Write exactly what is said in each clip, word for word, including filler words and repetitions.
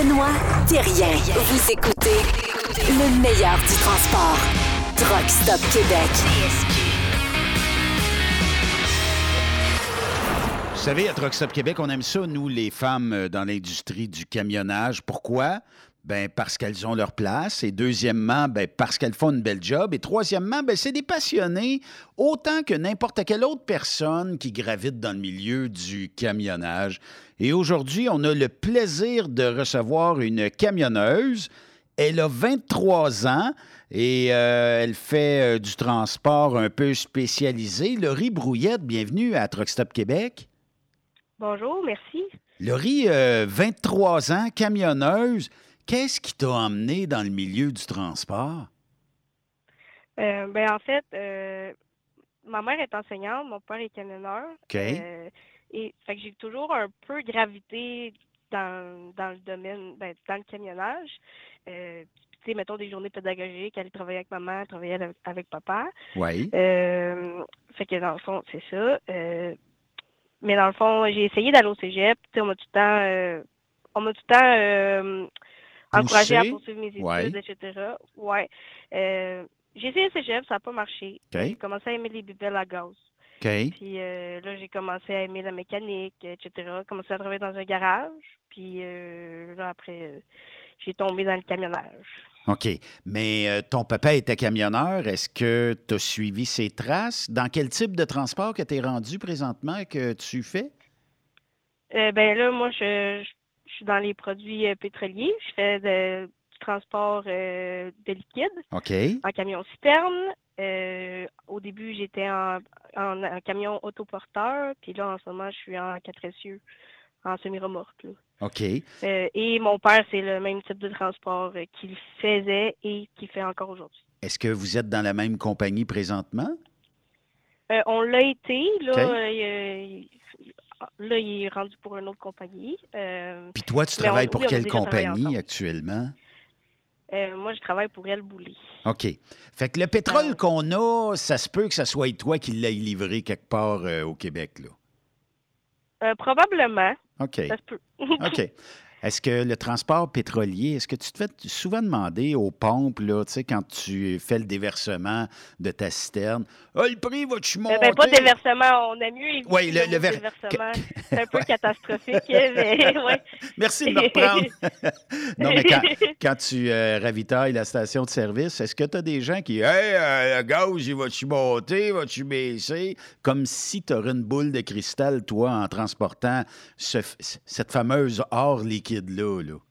Benoît Thérien. Vous écoutez le meilleur du transport. Truck Stop Québec. Vous savez, à Truck Stop Québec, on aime ça, nous, les femmes dans l'industrie du camionnage. Pourquoi? Ben parce qu'elles ont leur place. Et deuxièmement, ben parce qu'elles font une belle job. Et troisièmement, ben c'est des passionnés autant que n'importe quelle autre personne qui gravite dans le milieu du camionnage. Et aujourd'hui, on a le plaisir de recevoir une camionneuse. Elle a vingt-trois ans et euh, elle fait euh, du transport un peu spécialisé. Laurie Brouillette, bienvenue à Truck Stop Québec. Bonjour, merci. Laurie, euh, vingt-trois ans, camionneuse. Qu'est-ce qui t'a emmené dans le milieu du transport? Euh, ben en fait, euh, ma mère est enseignante, mon père est camionneur. OK. Euh, et fait que j'ai toujours un peu gravité dans, dans le domaine, ben, dans le camionnage. Euh, tu sais, mettons des journées pédagogiques, aller travailler avec maman, travailler avec, avec papa. Oui. Euh, fait que dans le fond, c'est ça. Euh, mais dans le fond, j'ai essayé d'aller au cégep. Tu sais, on m'a tout le temps, euh, on m'a tout le temps euh, encouragé à poursuivre mes études, ouais. et cetera. Ouais. Euh, j'ai essayé le cégep, ça n'a pas marché. OK. J'ai commencé à aimer les bibelles à gaz. OK. Puis euh, là, j'ai commencé à aimer la mécanique, et cetera. Commencé à travailler dans un garage. Puis euh, là, après, euh, j'ai tombé dans le camionnage. OK. Mais euh, ton papa était camionneur. Est-ce que tu as suivi ses traces? Dans quel type de transport que tu es rendu présentement que tu fais? Euh, ben là, moi, je, je, je suis dans les produits euh, pétroliers. Je fais de, du transport euh, de liquide OK. en camion-citerne. Euh, au début, j'étais en, en, en camion autoporteur. Puis là, en ce moment, je suis en quatre essieux, en semi-remorque. Là. OK. Euh, et mon père, c'est le même type de transport euh, qu'il faisait et qu'il fait encore aujourd'hui. Est-ce que vous êtes dans la même compagnie présentement? Euh, on l'a été. Là, OK. euh, là, il est rendu pour une autre compagnie. Euh, Puis toi, tu mais on- travailles pour oui, on a quelle déjà travaillé compagnie ensemble. actuellement? Euh, moi, je travaille pour Elle Boulay. OK. Fait que le pétrole Ah. qu'on a, ça se peut que ça soit toi qui l'aies livré quelque part euh, au Québec, là. Euh, probablement. OK. Ça se peut. OK. Est-ce que le transport pétrolier, est-ce que tu te fais souvent demander aux pompes, là, tu sais, quand tu fais le déversement de ta citerne, ah, le prix va-tu monter? Euh, ben, pas de déversement. On a mieux éviter Oui, le, le le ver- déversement. que- C'est un peu Ouais. catastrophique. Mais, ouais. Merci de me reprendre. Non, mais quand, quand tu euh, ravitailles la station de service, est-ce que tu as des gens qui, hey, euh, le gaz, il va-tu monter, va-tu baisser? Comme si tu aurais une boule de cristal, toi, en transportant ce f- cette fameuse or liquide-là, là.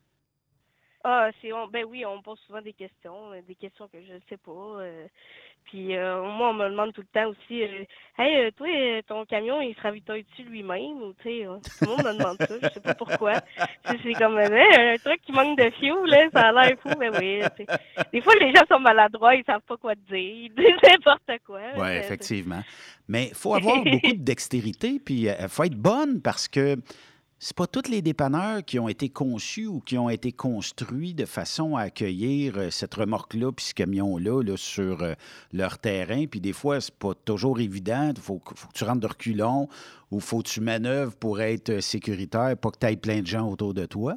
Ah, c'est on, ben oui, on me pose souvent des questions, euh, des questions que je ne sais pas. euh, puis euh, moi, on me demande tout le temps aussi, euh, hey, euh, toi, euh, ton camion, il se ravitaille-tu lui-même ou tu sais, euh, tout le monde me demande ça, je sais pas pourquoi. Tu sais, c'est comme euh, un truc qui manque de fioul, là, ça a l'air fou, mais oui. tu sais. Des fois, les gens sont maladroits, ils savent pas quoi te dire, ils disent n'importe quoi. Oui, C'est- effectivement. Mais il faut avoir beaucoup de dextérité, puis il faut être bonne parce que c'est pas tous les dépanneurs qui ont été conçus ou qui ont été construits de façon à accueillir euh, cette remorque-là puis ce camion-là là, sur euh, leur terrain. Puis des fois, c'est pas toujours évident. Il faut, que- faut que tu rentres de reculons ou faut que tu manœuvres pour être euh, sécuritaire, pas que tu aies plein de gens autour de toi.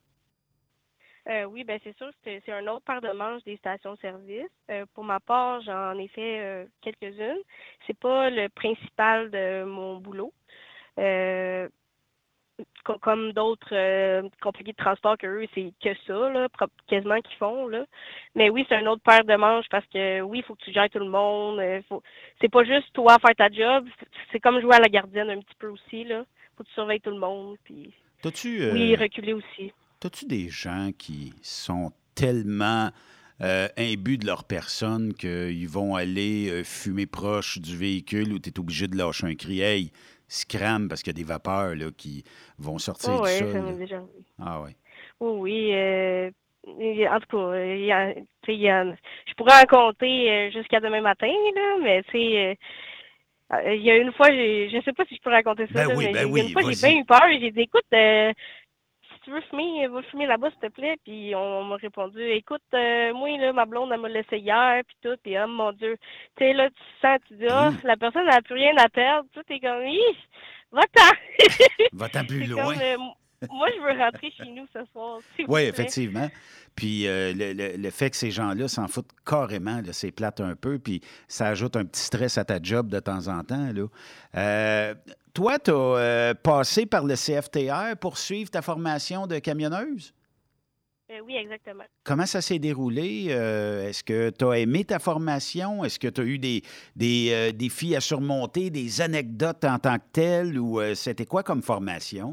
Euh, oui, ben c'est sûr, c'est c'est un autre paire de manches des stations-service. Euh, pour ma part, j'en ai fait euh, quelques-unes. C'est pas le principal de mon boulot. Euh, co- comme d'autres euh, compagnies de transport que eux, c'est que ça, là, pro- quasiment qu'ils font, là. Mais oui, c'est un autre paire de manches parce que oui, il faut que tu gères tout le monde. euh, faut... C'est pas juste toi faire ta job, c'est c'est comme jouer à la gardienne un petit peu aussi, là. Faut que tu surveilles tout le monde, puis T'as-tu oui, euh, reculer aussi. t'as-tu des gens qui sont tellement euh, imbus de leur personne qu'ils vont aller euh, fumer proche du véhicule où tu es obligé de lâcher un cri? Hey, scram, parce qu'il y a des vapeurs là, qui vont sortir Oh, du ouais, sol. ça là. m'est déjà arrivé. Ah oui. Oui, oui. Euh, il y a- en tout cas, il y a- tu sais, il y a- je pourrais en compter euh, jusqu'à demain matin, là, mais tu sais, euh, euh, il y a une fois, j'ai, je sais pas si je peux raconter ça, Ben là, oui, mais ben j'ai- il y a une oui, fois, j'ai vas-y. bien eu peur. J'ai dit, écoute, euh, si tu veux fumer, va fumer là-bas, s'il te plaît. Puis on, m'a répondu, écoute, euh, moi, là, ma blonde, elle m'a laissé hier, puis tout, puis oh mon Dieu. Tu sais, là, tu sens, tu dis, ah, Hi. la personne n'a plus rien à perdre. Tout est comme, hi, va-t'en. Va-t'en plus C'est loin. comme, euh, moi, je veux rentrer chez nous ce soir, s'il vous Oui, plaît. effectivement. Puis euh, le, le- le fait que ces gens-là s'en foutent carrément, là, c'est plate un peu, puis ça ajoute un petit stress à ta job de temps en temps, là. Euh, toi, tu as passé par le C F T R pour suivre ta formation de camionneuse? Euh, oui, exactement. Comment ça s'est déroulé? Euh, est-ce que tu as aimé ta formation? Est-ce que tu as eu des, des euh, défis à surmonter, des anecdotes en tant que telles, ou euh, c'était quoi comme formation?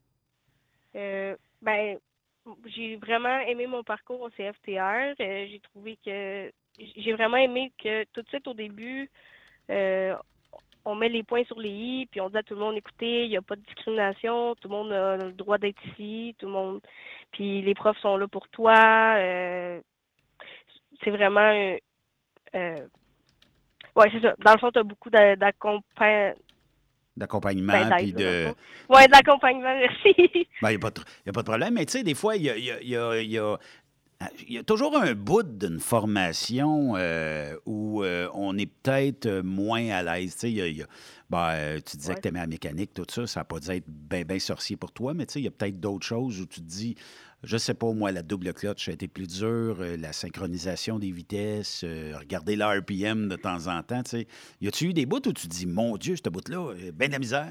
Euh, ben, j'ai vraiment aimé mon parcours au C F T R. Euh, j'ai trouvé que j'ai vraiment aimé que tout de suite au début, euh, on met les points sur les i, puis on dit à tout le monde, écoutez, il n'y a pas de discrimination, tout le monde a le droit d'être ici, tout le monde, puis les profs sont là pour toi. Euh, c'est vraiment, euh, euh, ouais, c'est ça. Dans le fond, tu as beaucoup d'a- d'accompagnement. D'accompagnement, Ben, puis d'aide, là, dans le de... fond. Ouais, d'accompagnement, merci. Ben, il n'y a, pas de- y a pas de problème, mais tu sais, des fois, il y a, y a- y a- y a- il y a toujours un bout d'une formation euh, où euh, on est peut-être euh, moins à l'aise. Tu sais, il y a- il y a- ben, euh, tu disais Ouais, que tu aimais la mécanique, tout ça, ça n'a pas dû être bien ben sorcier pour toi, mais tu sais, il y a peut-être d'autres choses où tu te dis, je sais pas, moi, la double clutch a été plus dure, euh, la synchronisation des vitesses, euh, regarder l'R P M de temps en temps, tu sais. Y a-tu eu des bouts où tu te dis, mon Dieu, ce bout-là, euh, ben de la misère?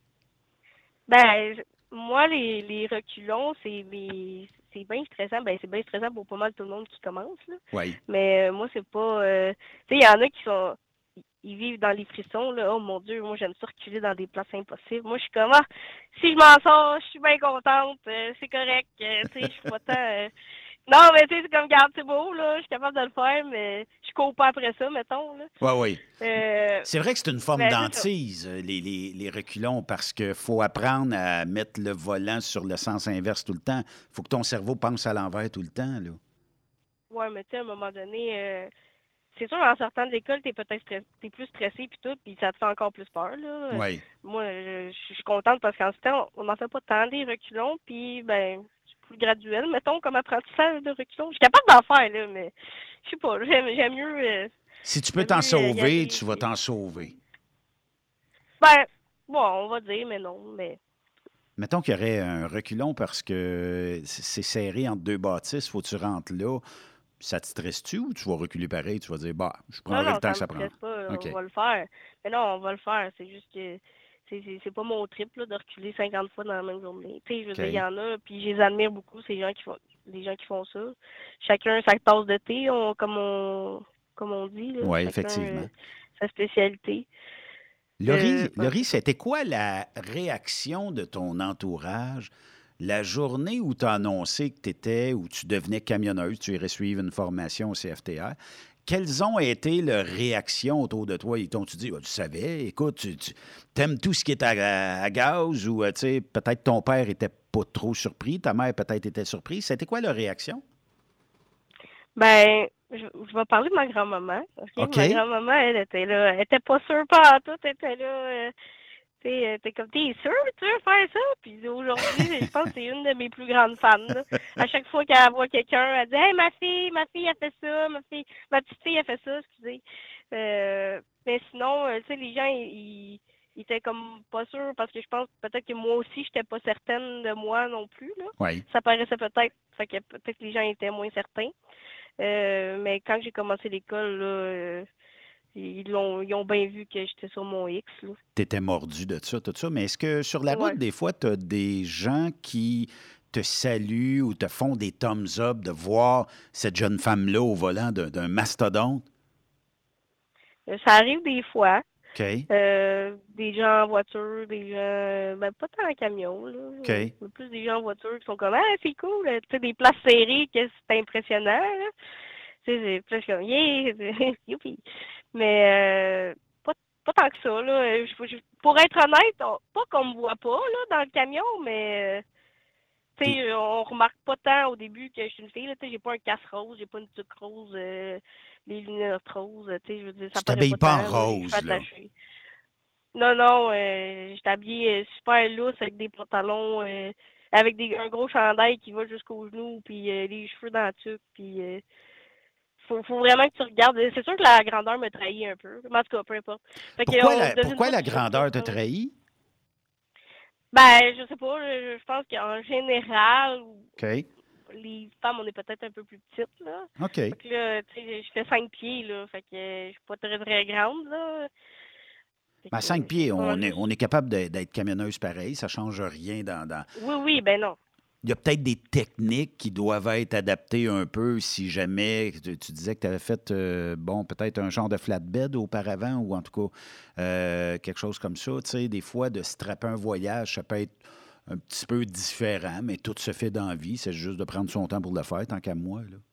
ben, je- moi, les, les reculons, c'est les- c'est bien stressant. Ben, c'est bien stressant pour pas mal tout le monde qui commence, là. Oui. Mais euh, moi, c'est pas. euh, Tu sais, il y en a qui sont. Ils vivent dans les frissons, là. Oh mon Dieu, moi, j'aime ça reculer dans des places impossibles. Moi, je suis comme, ah, si je m'en sors, je suis bien contente. euh, c'est correct. euh, tu sais, je suis pas tant. euh, Non, mais tu sais, c'est comme, garde, c'est beau, là. Je suis capable de le faire, mais je cours pas après ça, mettons, là. Oui, oui. Euh, C'est vrai que c'est une forme mais c'est ça. d'hantise, euh, les, les, les reculons, parce qu'il faut apprendre à mettre le volant sur le sens inverse tout le temps. Il faut que ton cerveau pense à l'envers tout le temps, là. Ouais, mais tu sais, à un moment donné. euh, C'est sûr, en sortant de l'école, t'es peut-être stress- t'es plus stressé puis tout, puis ça te fait encore plus peur, là. Euh, Oui. Moi, je je suis contente parce qu'en ce temps, on n'en fait pas tant des reculons, puis ben, c'est plus graduel, mettons, comme apprentissage de reculons. Je suis capable d'en faire, là, mais je sais pas, j'aime j'aime mieux, euh, Si tu peux j'aime t'en mieux euh, y sauver, aller. tu vas Puis... t'en sauver. Ben, bon, on va dire, mais non, mais Mettons qu'il y aurait un reculon parce que c'est c'est serré entre deux bâtisses, faut que tu rentres là. Ça te stresse-tu ou tu vas reculer pareil? Tu vas dire, bah, je non, prendrai le non, temps ça que me ça prend. stresse pas, OK. on va le faire. Mais non, on va le faire, c'est juste que c'est c'est c'est pas mon trip, là, de reculer cinquante fois dans la même journée. Tu sais, je veux dire, il y OK. en a, puis je les admire beaucoup, ces gens qui font, les gens qui font ça. Chacun sa tasse de thé, on- comme on comme on dit, là, Oui, chacun euh, effectivement. sa spécialité. Euh, Laurie, ben, Laurie, c'est ça. c'était quoi la réaction de ton entourage la journée où tu as annoncé que tu étais ou tu devenais camionneuse, tu irais suivre une formation au C F T R? Quelles ont été leurs réactions autour de toi? Ils t'ont-tu dit, ah, tu savais, écoute, tu, tu aimes tout ce qui est à, à gaz ou, euh, tu sais, peut-être ton père était pas trop surpris, ta mère peut-être était surprise. C'était quoi leur réaction? Ben, je, je vais parler de ma grand-maman. OK? Ma OK. grand-maman, elle était là. Elle était pas sûre pas tout, elle était là. euh, Tu sais, euh, t'es comme, t'es sûr que tu veux faire ça? Puis aujourd'hui, je pense que c'est une de mes plus grandes fans, là. À chaque fois qu'elle voit quelqu'un, elle dit, hey, ma fille, ma fille, elle fait ça, ma fille, ma petite fille, elle fait ça, excusez. Euh, mais sinon, euh, tu sais, les gens, ils, ils étaient comme pas sûrs parce que je pense peut-être que moi aussi, j'étais pas certaine de moi non plus, là. Oui. Ça paraissait peut-être, fait que peut-être que les gens étaient moins certains. Euh, mais quand j'ai commencé l'école, là, euh, ils l'ont, ils ont bien vu que j'étais sur mon X, là. Tu étais mordu de ça, tout ça. Mais est-ce que sur la route, Ouais. des fois, tu as des gens qui te saluent ou te font des thumbs up de voir cette jeune femme-là au volant d'un d'un mastodonte? Euh, Ça arrive des fois. OK. Euh, des gens en voiture, des gens, ben pas tant en camion, là. OK. Euh, mais plus des gens en voiture qui sont comme, ah, c'est cool, tu sais, des places serrées, que c'est impressionnant, là. Tu sais, c'est plus comme, yeah, youpi. Mais, euh, pas, pas tant que ça, là. Euh, je- je- pour être honnête, on- pas qu'on me voit pas, là, dans le camion, mais, euh, tu T'es sais, on remarque pas tant au début que je suis une fille, là. Tu sais, j'ai pas un casse rose, j'ai pas une tuque rose, euh, les lunettes roses, tu sais, je veux dire, ça tu paraît t'habilles pas pas en tant, là, les cheveux rose, là. attachés. Non, non, euh, j'étais habillée euh, super lousse avec des pantalons, euh, avec des, un gros chandail qui va jusqu'aux genoux, puis euh, les cheveux dans la tuque, puis euh, faut, faut vraiment que tu regardes. C'est sûr que la grandeur me trahit un peu, mais en tout cas, peu importe. Fait Pourquoi qu'on la, devine pourquoi pas la si je suis grandeur te grosse. trahit? Ben, je sais pas, je, je pense qu'en général, OK. les femmes, on est peut-être un peu plus petites, là. OK. Fait que là, tu sais, je fais cinq pieds, là. Fait que je suis pas très, très grande, là. Fait À que cinq pieds, c'est pas on mal est, juste. on est capable de- d'être camionneuse pareil. Ça ne change rien dans, dans- Oui, oui, ben non. Il y a peut-être des techniques qui doivent être adaptées un peu si jamais tu, tu disais que tu avais fait, euh, bon, peut-être un genre de flatbed auparavant ou en tout cas euh, quelque chose comme ça. Tu sais, des fois, de strapper un voyage, ça peut être un petit peu différent, mais tout se fait dans la vie. C'est juste de prendre son temps pour le faire, tant qu'à moi. Là.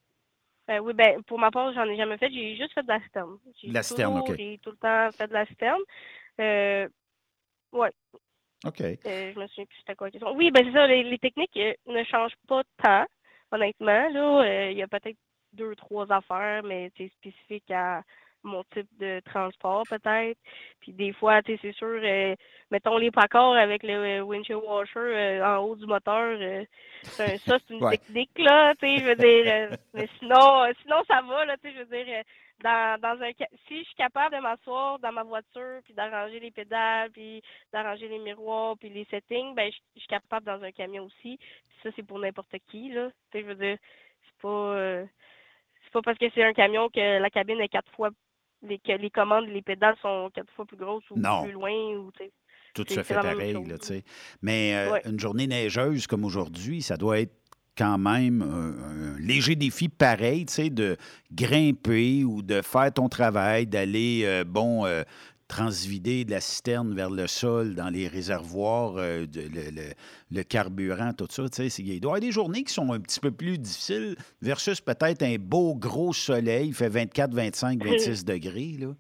Ben oui, ben pour ma part, j'en ai jamais fait. J'ai juste fait de la citerne. De J'ai la citerne, toujours, OK. j'ai tout le temps fait de la citerne. Euh, ouais, OK. euh, je me souviens plus c'était quoi la question. Oui, ben c'est ça, les, les techniques euh, ne changent pas tant, honnêtement. Là, euh, il y a peut-être deux, trois affaires, mais c'est spécifique à mon type de transport, peut-être. Puis des fois, tu sais, c'est sûr, euh, mettons les placards avec le euh, windshield washer euh, en haut du moteur, euh, c'est un- ça, c'est une Ouais. technique, là, tu sais, je veux dire. euh, mais sinon, euh, sinon, ça va, là, tu sais, je veux dire, euh, dans, dans un, ca- si je suis capable de m'asseoir dans ma voiture, puis d'arranger les pédales, puis d'arranger les miroirs, puis les settings, ben, je, je suis capable dans un camion aussi. Puis ça, c'est pour n'importe qui, là. Tu sais, je veux dire, c'est pas, euh, c'est pas parce que c'est un camion que la cabine est quatre fois, les, que les commandes, les pédales sont quatre fois plus grosses ou Non. plus loin, ou, tu sais, Tout se c'est c'est fait la même pareil, là, chose. tu sais. Mais euh, Ouais. une journée neigeuse comme aujourd'hui, ça doit être quand même un, un léger défi pareil, tu sais, de grimper ou de faire ton travail, d'aller, euh, bon, euh, transvider de la citerne vers le sol dans les réservoirs, euh, de- le, le- le carburant, tout ça, tu sais. c'est- Il doit y avoir des journées qui sont un petit peu plus difficiles versus peut-être un beau gros soleil, il fait vingt-quatre, vingt-cinq, vingt-six degrés, là.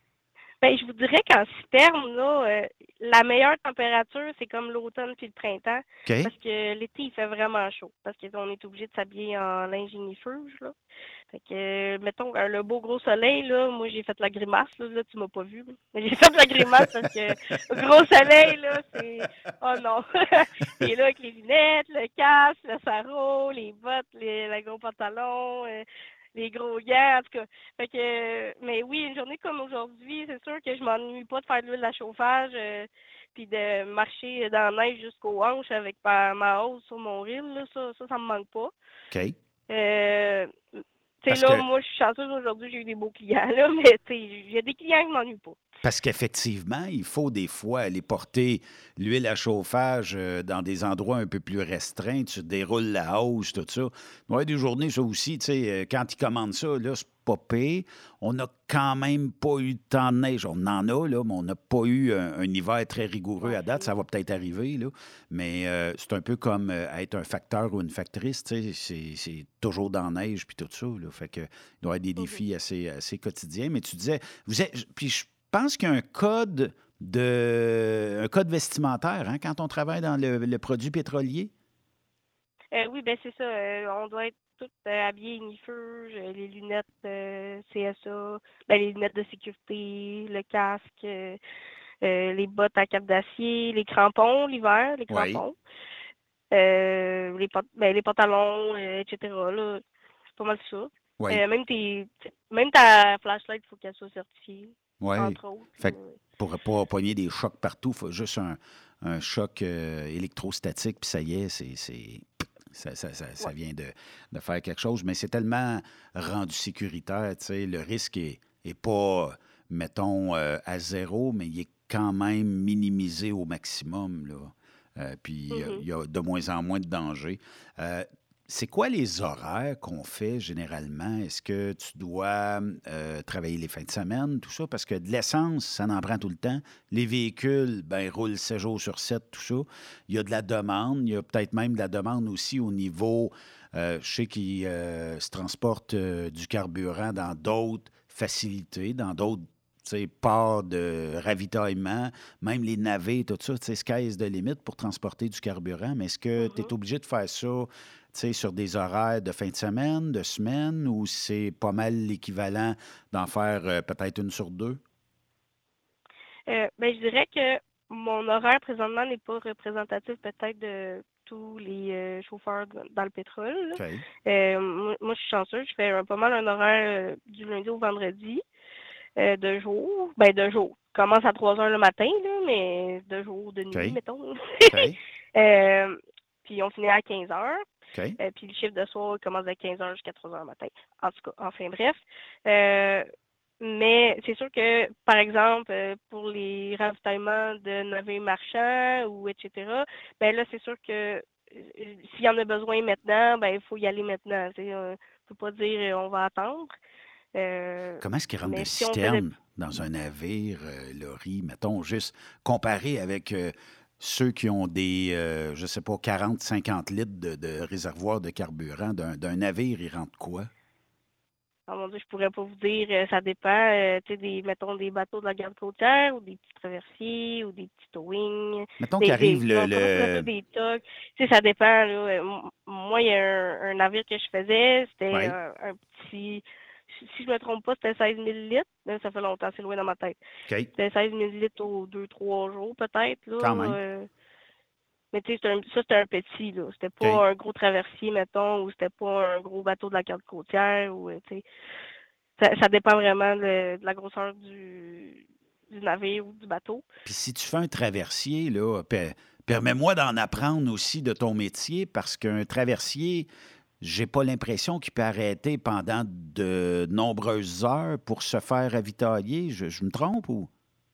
Ben, je vous dirais qu'en citerne, là, euh, la meilleure température, c'est comme l'automne puis le printemps. OK? Parce que l'été, il fait vraiment chaud. Parce qu'on est obligé de s'habiller en linge ignifuge, là. Fait que, euh, mettons, euh, le beau gros soleil, là, moi, j'ai fait la grimace, là, là tu m'as pas vu, là. Mais j'ai fait la grimace parce que le gros soleil, là, c'est... Oh non! Il est là avec les lunettes, le casque, le sarrau, les bottes, les, le gros pantalon, euh, les gros gants, en tout cas. Fait que, euh, mais oui, une journée comme aujourd'hui, c'est sûr que je m'ennuie pas de faire de l'huile à chauffage, euh, puis de marcher dans la neige jusqu'aux hanches avec ma, ma hausse sur mon reel, là, ça, ça, ça me manque pas. OK? Euh, tu sais, Parce là, que moi, je suis chanceuse aujourd'hui, j'ai eu des beaux clients, là, mais tu sais, il y a des clients qui m'ennuient pas. Parce qu'effectivement, il faut des fois aller porter l'huile à chauffage euh, dans des endroits un peu plus restreints. Tu déroules la hausse, tout ça. Il y a des journées, ça aussi, tu sais, euh, quand ils commandent ça, là, c'est pas pire. On n'a quand même pas eu tant de neige. On en a, là, mais on n'a pas eu un, un hiver très rigoureux Ouais, à date. c'est... Ça va peut-être arriver, là. Mais euh, c'est un peu comme euh, être un facteur ou une factrice, tu sais. C'est, c'est toujours dans la neige puis tout ça, là. Fait que, il doit y avoir des Mhm. défis assez, assez quotidiens. Mais tu disais, vous êtes, puis je pense qu'il y a un code de un code vestimentaire hein, quand on travaille dans le, le produit pétrolier. Euh, oui, ben c'est ça. euh, on doit être tous euh, habillés ignifuge, euh, les lunettes euh, C S A, ben, les lunettes de sécurité, le casque, euh, euh, les bottes à cap d'acier, les crampons l'hiver, les Oui. crampons, euh, les, pan- ben, les pantalons, euh, et cetera. Là, c'est pas mal ça. Oui. Euh, même tes, même ta flashlight, il faut qu'elle soit certifiée, Oui. entre autres. Fait là. que pour ne pas pogner des chocs partout, il faut juste un, un choc euh, électrostatique, puis ça y est, c'est, c'est- ça, ça- ça- ça Ouais. vient de, de faire quelque chose. Mais c'est tellement rendu sécuritaire, tu sais, le risque est, est pas, mettons, euh, à zéro, mais il est quand même minimisé au maximum, là. Euh, puis il y a- Mhm. il y, a de moins en moins de danger. Euh, c'est quoi les horaires qu'on fait généralement? Est-ce que tu dois euh, travailler les fins de semaine, tout ça? Parce que de l'essence, ça en prend tout le temps. Les véhicules, ben, ils roulent sept jours sur sept, tout ça. Il y a de la demande. Il y a peut-être même de la demande aussi au niveau, euh, je sais qu'ils euh, se transportent euh, du carburant dans d'autres facilités, dans d'autres tu sais, ports de ravitaillement, même les navets, tout ça, tu sais, sky is the limit pour transporter du carburant. Mais est-ce que tu es Mhm. obligé de faire ça tu sais, sur des horaires de fin de semaine, de semaine, ou c'est pas mal l'équivalent d'en faire euh, peut-être une sur deux? Euh, ben, je dirais que mon horaire présentement n'est pas représentatif peut-être de tous les euh, chauffeurs d- dans le pétrole. Là. OK. Euh, moi, moi, je suis chanceuse, je fais un- pas mal un horaire euh, du lundi au vendredi, euh, de jour, ben de jour. commence à trois heures le matin, là, mais de jour, de nuit, OK. mettons. OK. Euh, puis on finit à quinze heures. OK. Euh, puis le chiffre de soir il commence de quinze heures jusqu'à trois heures le matin. En tout cas, enfin bref. Euh, mais c'est sûr que, par exemple, euh, pour les ravitaillements de navires marchands ou et cetera, ben là, c'est sûr que euh, s'il y en a besoin maintenant, ben il faut y aller maintenant. Tu sais, on ne peut pas dire euh, on va attendre. Euh, Comment est-ce qu'ils rentrent de mais si on faisait citerne dans un navire, euh, Laurie, mettons, juste comparé avec euh, ceux qui ont des, euh, je sais pas, quarante, cinquante litres de, de réservoir de carburant d'un, d'un navire, ils rentrent quoi? Oh mon Dieu, je pourrais pas vous dire, euh, ça dépend, euh, tu sais, des, mettons, des bateaux de la garde côtière ou des petits traversiers ou des petits towing, Mettons des, des, qu'arrive le, non, comment ça s'appelle, le... des tugs. Tu sais, ça dépend, là. Euh, m- Moi, il y a un, un navire que je faisais, c'était Oui, un, un petit, si si je me trompe pas, c'était seize mille litres. Là, ça fait longtemps, c'est loin dans ma tête. OK, C'était seize mille litres aux deux, trois jours, peut-être, là. quand même. euh, mais tu sais, c'était un- ça, c'était un petit, là. C'était OK. pas un gros traversier, mettons, ou c'était pas un gros bateau de la garde côtière, ou, euh, tu sais. Ça, ça dépend vraiment de, de la grosseur du, du navire ou du bateau. Puis si tu fais un traversier, là, pe- permets-moi d'en apprendre aussi de ton métier, parce qu'un traversier, j'ai pas l'impression qu'il peut arrêter pendant de nombreuses heures pour se faire ravitailler. Je, je me trompe ou?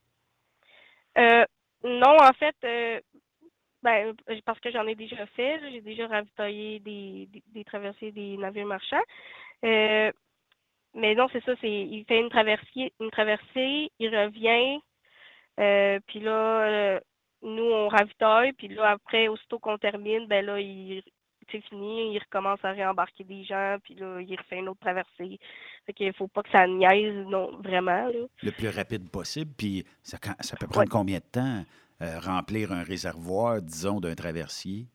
Euh, non, en fait, euh, ben, parce que j'en ai déjà fait, là, j'ai déjà ravitaillé des, des, des traversiers des navires marchands. Euh, mais non, c'est ça, c'est il fait une traversée, une traversée, il revient, euh, puis là, euh, nous, on ravitaille, puis là, après, aussitôt qu'on termine, ben là, il c'est fini, il recommence à réembarquer des gens, puis là, il refait une autre traversée. Fait qu'il faut pas que ça niaise, non, vraiment, là. Le plus rapide possible. Puis ça, quand- ça peut Ouais. prendre combien de temps euh, remplir un réservoir, disons, d'un traversier?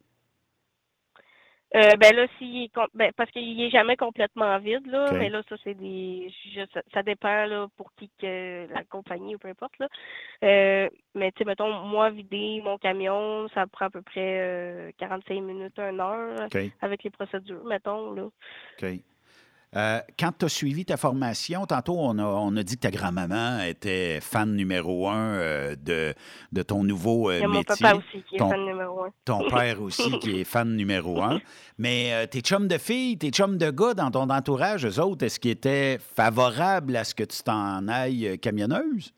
Euh, ben là, s'il est com- ben, parce qu'il est jamais complètement vide, là, mais OK. là, ça, c'est des. je- ça, ça dépend là, pour qui que la compagnie ou peu importe. Là. Euh, mais tu sais, mettons, moi, vider mon camion, ça prend à peu près euh, quarante-cinq minutes, une heure OK. avec les procédures, mettons. Là. OK. Euh, quand tu as suivi ta formation, tantôt, on a, on a dit que ta grand-maman était fan numéro un euh, de, de ton nouveau euh, Il y a mon papa métier. aussi qui est Ton, fan numéro un. ton père aussi qui est fan numéro un. Mais euh, tes chums de filles, tes chums de gars dans ton entourage, eux autres, est-ce qu'ils étaient favorables à ce que tu t'en ailles euh, camionneuse?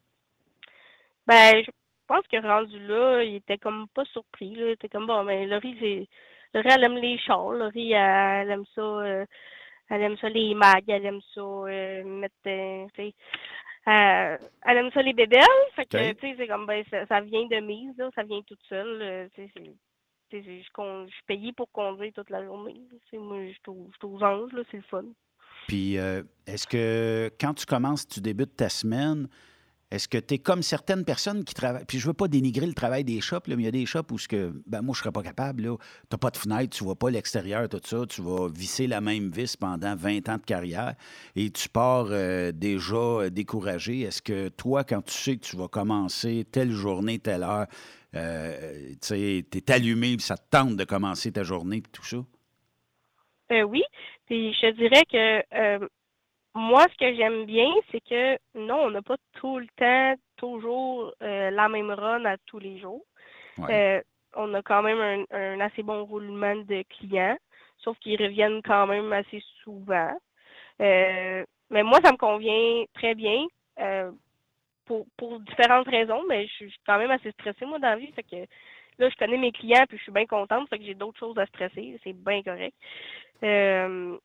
Ben, je pense que rendu là, il était comme pas surpris. Là. Il était comme bon, mais Laurie, c'est. Laurie, elle aime les chars. Laurie, elle, elle aime ça. euh, Elle aime ça les mags, elle aime ça euh, mettre, euh, tu sais, euh, elle aime ça les bébelles. Fait que, OK. tu sais, c'est comme, ben, ça, ça vient de mise, là, ça vient toute seule. euh, tu sais, c'est- tu sais, je, con- je suis payée pour conduire toute la journée. Tu sais, moi, je suis aux je suis aux anges, là, c'est le fun. Puis, euh, est-ce que quand tu commences, tu débutes ta semaine, est-ce que tu es comme certaines personnes qui travaillent. Puis je veux pas dénigrer le travail des shops, là, mais il y a des shops où ce que, ben moi, je serais pas capable. Tu n'as pas de fenêtre, tu vois pas l'extérieur, tout ça. Tu vas visser la même vis pendant vingt ans de carrière et tu pars euh, déjà euh, découragé. Est-ce que toi, quand tu sais que tu vas commencer telle journée, telle heure, euh, tu es allumé, puis ça te tente de commencer ta journée, puis tout ça? Euh, oui, puis je te dirais que euh, moi, ce que j'aime bien, c'est que non, on n'a pas tout le temps, toujours euh, la même run à tous les jours. Oui. Euh, on a quand même un, un assez bon roulement de clients, sauf qu'ils reviennent quand même assez souvent. Euh, mais moi, ça me convient très bien euh, pour, pour différentes raisons, mais je suis quand même assez stressée, moi, dans la vie. Fait que là, je connais mes clients, puis je suis bien contente, fait que j'ai d'autres choses à stresser. C'est bien correct. Euh,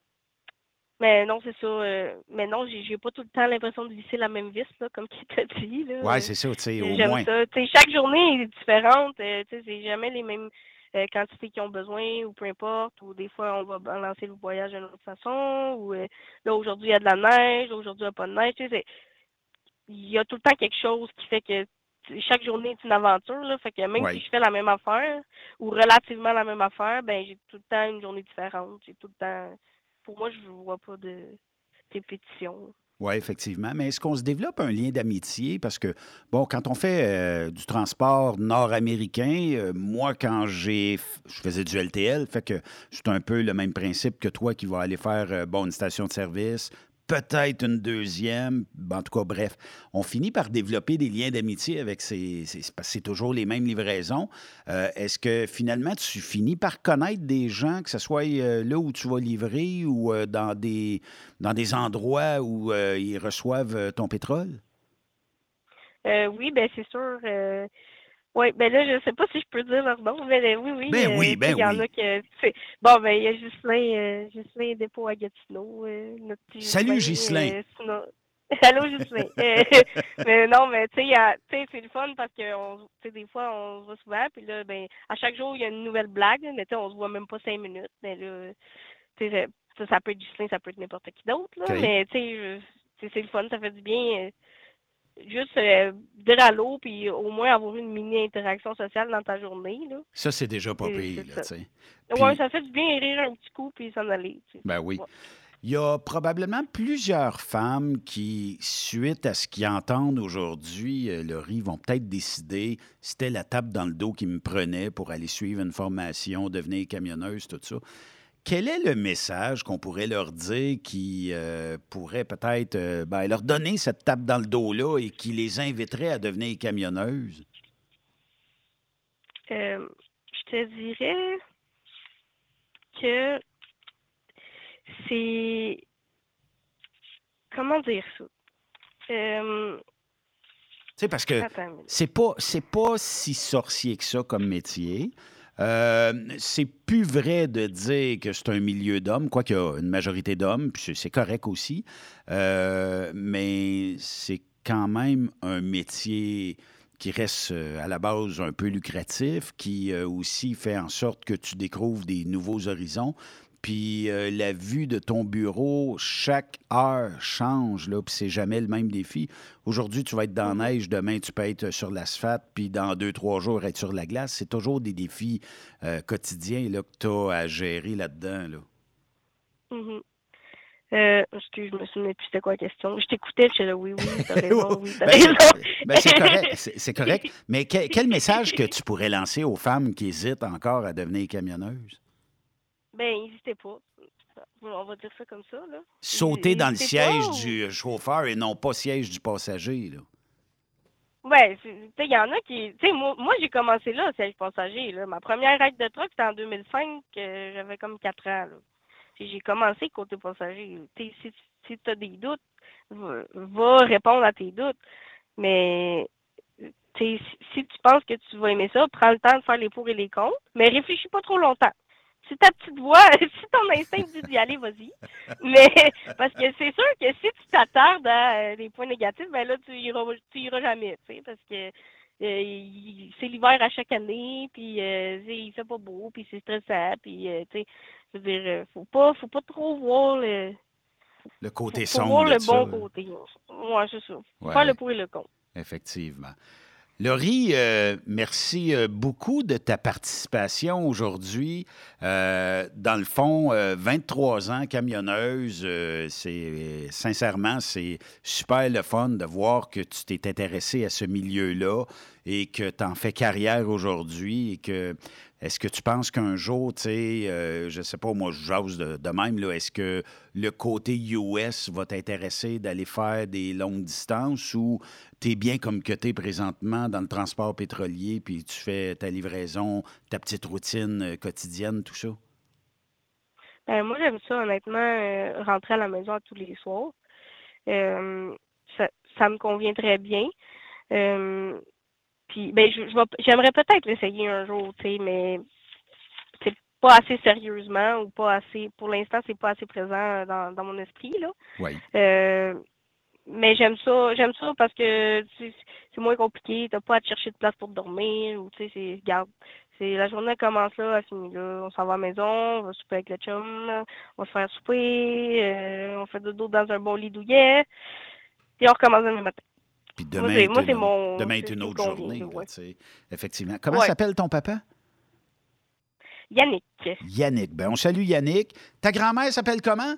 mais non, c'est ça. euh, mais non, j'ai j'ai pas tout le temps l'impression de visser la même vis, là, comme tu t'as dit. Là. Oui, Euh, c'est ça, tu sais, au J'aime moins. ça. Tu sais, chaque journée est différente. euh, tu sais, c'est jamais les mêmes euh, quantités qu'ils ont besoin ou peu importe. Ou des fois, on va balancer le voyage d'une autre façon. Ou euh, là, aujourd'hui, il y a de la neige. Aujourd'hui, il n'y a pas de neige. Tu sais, c'est- il y a tout le temps quelque chose qui fait que tu- chaque journée est une aventure. Là, fait que même si Oui. je fais la même affaire ou relativement la même affaire, ben j'ai tout le temps une journée différente. J'ai tout le temps. Pour moi, je ne vois pas de répétition. Oui, effectivement. Mais est-ce qu'on se développe un lien d'amitié? Parce que, bon, quand on fait euh, du transport nord-américain, euh, moi, quand j'ai. f- Je faisais du L T L, fait que c'est un peu le même principe que toi qui vas aller faire, euh, bon, une station de service, peut-être une deuxième. En tout cas, bref, on finit par développer des liens d'amitié avec ces... ces parce que c'est toujours les mêmes livraisons. Euh, est-ce que finalement, tu finis par connaître des gens, que ce soit euh, là où tu vas livrer ou euh, dans, des, dans des endroits où euh, ils reçoivent euh, ton pétrole? Euh, oui, ben c'est sûr. Euh, oui, ben là, je sais pas si je peux dire leur nom, mais euh, oui, oui. Ben euh, oui, ben il y en oui. a que. c'est- Bon, ben il y a Ghislain, euh, Ghislain Dépôt à Gatineau, euh, notre petit Salut, Ghislain. Ghislain. Euh, sinon... Allô, Ghislain. Euh, mais non, mais tu sais, il y a- tu sais, c'est le fun parce que on, tu sais, des fois, on se voit souvent, puis là, ben, à chaque jour, il y a une nouvelle blague, mais tu sais, on se voit même pas cinq minutes. Mais là, tu sais, ça, ça peut être Ghislain, ça peut être n'importe qui d'autre, là. OK. Mais tu sais, je- c'est c'est le fun, ça fait du bien. euh, Juste euh, dire allô, puis au moins avoir une mini-interaction sociale dans ta journée, là. Ça, c'est déjà pas C'est pire, c'est là, ça. tu sais. Ouais, Puis, ça fait du bien rire un petit coup, puis s'en aller, tu sais. ben oui. Ouais. Il y a probablement plusieurs femmes qui, suite à ce qu'ils entendent aujourd'hui, euh, Laurie, vont peut-être décider, c'était la tape dans le dos qui me prenait pour aller suivre une formation, devenir camionneuse, tout ça. Quel est le message qu'on pourrait leur dire qui euh, pourrait peut-être euh, ben, leur donner cette tape dans le dos-là et qui les inviterait à devenir camionneuses? Euh, je te dirais que c'est... Comment dire ça? Euh... Tu sais, parce que Attends une minute. c'est pas, c'est pas si sorcier que ça comme métier. Euh, c'est plus vrai de dire que c'est un milieu d'hommes, quoiqu'il y a une majorité d'hommes, puis c'est- c'est correct aussi. Euh, mais c'est quand même un métier qui reste euh, à la base un peu lucratif, qui euh, aussi fait en sorte que tu découvres des nouveaux horizons. Puis euh, la vue de ton bureau, chaque heure change, là, puis c'est jamais le même défi. Aujourd'hui, tu vas être dans la Mhm. neige, demain, tu peux être sur l'asphalte, puis dans deux, trois jours, être sur la glace. C'est toujours des défis euh, quotidiens là, que tu as à gérer là-dedans. Là. Mhm. Euh, excuse, je me souviens plus c'était quoi la question. Je t'écoutais, je suis là, oui, oui, t'as raison, oui, t'as ben, c'est, raison. ben, c'est correct, c'est, c'est correct. Mais que- quel message que tu pourrais lancer aux femmes qui hésitent encore à devenir camionneuses? Ben, n'hésitez pas. On va dire ça comme ça, là. Sauter dans le N'hésitez siège pas ou... du chauffeur et non pas siège du passager. Là. Ouais, tu sais, il y en a qui... Tu sais, moi, moi j'ai commencé là, siège passager, là. Ma première ride de truck, c'était en deux mille cinq, euh, j'avais comme quatre ans, là. Puis j'ai commencé côté passager. Tu sais, si, si tu as des doutes, va, va répondre à tes doutes. Mais, tu sais, si, si tu penses que tu vas aimer ça, prends le temps de faire les pour et les contre, mais réfléchis pas trop longtemps. Si ta petite voix, si ton instinct dit d'y aller, vas-y. Mais parce que c'est sûr que si tu t'attardes à euh, des points négatifs, ben là, tu iras, tu iras jamais, tu sais, parce que euh, il- c'est l'hiver à chaque année, puis euh, tu sais, il fait pas beau, puis c'est stressant, puis euh, tu sais, je veux dire, euh, faut pas, faut pas trop voir le, Le faut, côté faut sombre voir de le ça. bon là. côté. Ouais, c'est ça. Faut Ouais. faire le pour et le contre. Effectivement. Laurie, euh, merci euh, beaucoup de ta participation aujourd'hui. Euh, dans le fond, euh, vingt-trois ans camionneuse, euh, c'est sincèrement, c'est super le fun de voir que tu t'es intéressé à ce milieu-là et que tu en fais carrière aujourd'hui et que est-ce que tu penses qu'un jour, tu sais, euh, je sais pas, moi, je jase de, de même, là, est-ce que le côté U S va t'intéresser d'aller faire des longues distances ou tu es bien comme que tu es présentement dans le transport pétrolier puis tu fais ta livraison, ta petite routine euh, quotidienne, tout ça? Ben, moi, j'aime ça, honnêtement, euh, rentrer à la maison tous les soirs. Euh, ça, ça me convient très bien. Euh, puis, ben, je, je vais- j'aimerais peut-être l'essayer un jour, tu sais, mais c'est pas assez sérieusement ou pas assez, pour l'instant, c'est pas assez présent dans, dans mon esprit, là. Oui. Euh, mais j'aime ça, j'aime ça parce que tu sais, c'est moins compliqué, t'as pas à te chercher de place pour dormir, ou tu sais, c'est, regarde, c'est la journée commence là, elle finit là, on s'en va à la maison, on va souper avec le chum, là, on va se faire souper, euh, on fait dodo dans un bon lit douillet, puis on recommence demain matin. Puis Moi, demain c'est, est moi, c'est une, mon, demain c'est est ce une qui me autre convient, journée, là, là, ouais. tu sais. Effectivement. Comment Ouais. s'appelle ton papa? Yannick, Yannick. Ben, on salue Yannick. Ta grand-mère s'appelle comment?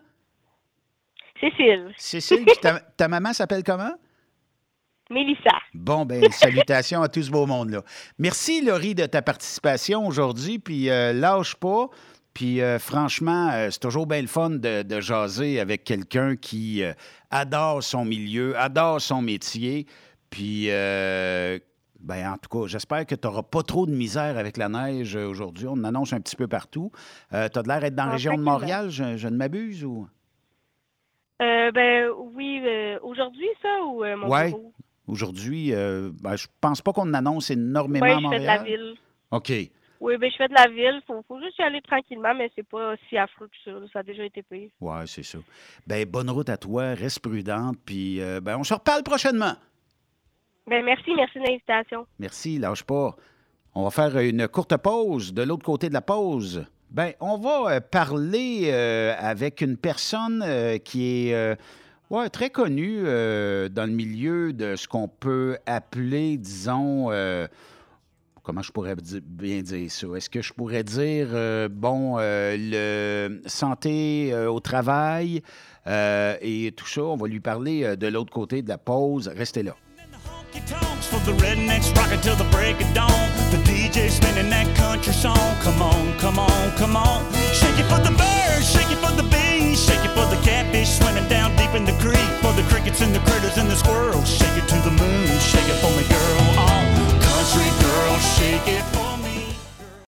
Cécile, Cécile. Puis ta, ta maman s'appelle comment? Mélissa. Bon, ben salutations à tout ce beau monde-là. Merci, Laurie, de ta participation aujourd'hui. Puis euh, lâche pas. Puis euh, franchement, euh, c'est toujours bien le fun de, de jaser avec quelqu'un qui euh, adore son milieu, adore son métier. Puis, euh, ben, en tout cas, j'espère que tu n'auras pas trop de misère avec la neige aujourd'hui. On en annonce un petit peu partout. Euh, tu as de l'air d'être dans la Ah, région de tranquillement. Montréal, je, je ne m'abuse ou? Euh, ben oui, euh, aujourd'hui, ça, ou euh, mon Oui. bureau? Aujourd'hui, euh, ben, je pense pas qu'on annonce énormément Oui, à je fais Montréal. de la ville. OK. Oui, ben je fais de la ville. Faut, faut juste y aller tranquillement, mais c'est pas si affreux que ça. Là. Ça a déjà été pire. Oui, c'est ça. Ben, bonne route à toi, reste prudente, puis euh, ben, on se reparle prochainement. Ben merci, merci de l'invitation. Merci, lâche pas. On va faire une courte pause. De l'autre côté de la pause, ben, on va euh, parler euh, avec une personne euh, qui est euh, ouais, très connue euh, dans le milieu de ce qu'on peut appeler, disons, euh, comment je pourrais di- bien dire ça? Est-ce que je pourrais dire, euh, bon, euh, le santé euh, au travail euh, et tout ça? On va lui parler euh, de l'autre côté de la pause. Restez là. Tonks for the rednecks rockin' till the break of dawn. The D J spinning that country song. Come on, come on, come on. Shake it for the birds, shake it for the bees, shake it for the catfish swimming down deep in the creek, for the crickets and the critters and the squirrels. Shake it to the moon, shake it for me